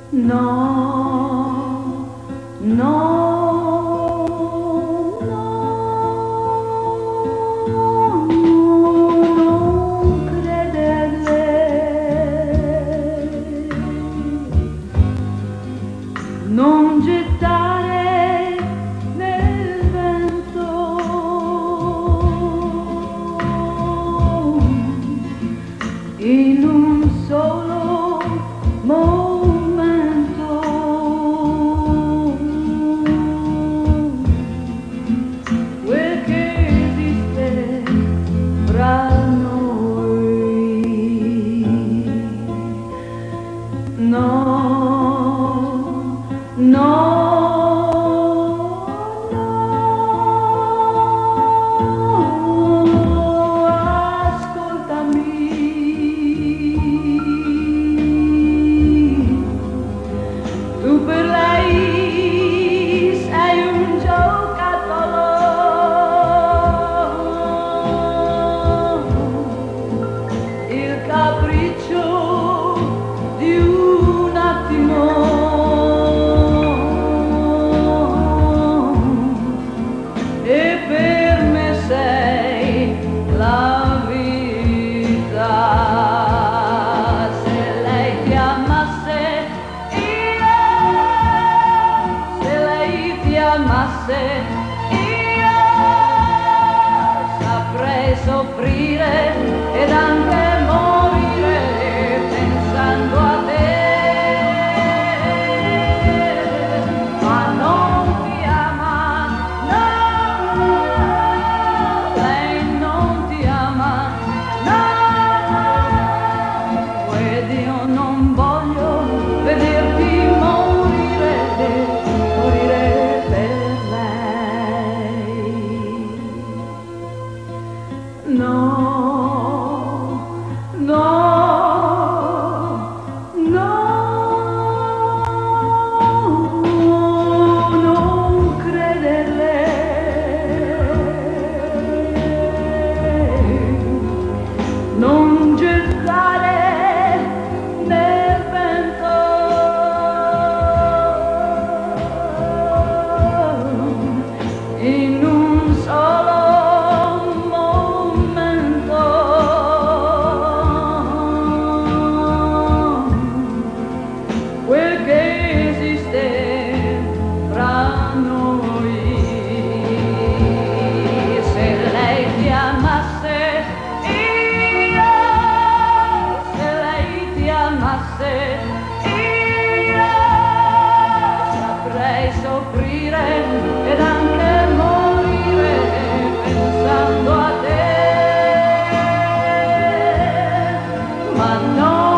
No, no, no, non crederle, non gettare nel vento in un solo momento quel che esiste fra noi. No, no. Tu per lei sei un giocattolo, il capriccio di un attimo, e per me sei la vita. Se lei ti amasse, io saprei soffrire ed anche morire pensando a te, ma non ti ama, no, lei non ti ama, no, ed io non voglio vederti morire per no, no, no, non crederle, non gettare nel vento in un solo quel che esiste fra noi. Se lei ti amasse, se lei ti amasse, io saprei soffrire ed anche morire pensando a te, ma no.